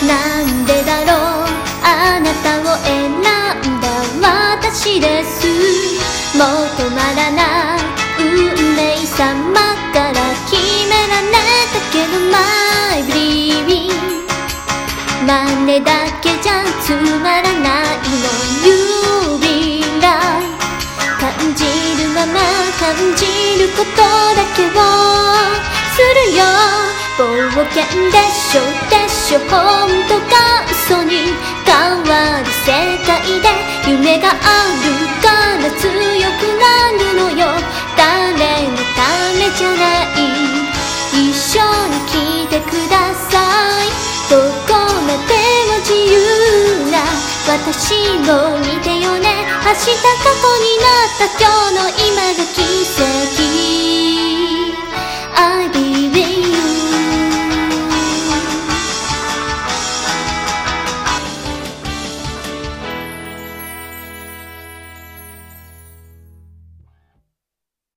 なんでだろう、あなたを選んだ私です。もう止まらない運命様から決められたけど My Believing 真似だけじゃつまらないの You be right 感じるまま感じることだけをするよ。冒険でしょでしょ、本当か嘘に変わる世界で夢があるから強くなるのよ。誰のためじゃない、一緒に来てください。どこまでも自由な私を見てよね。明日過去になった今日の今が奇跡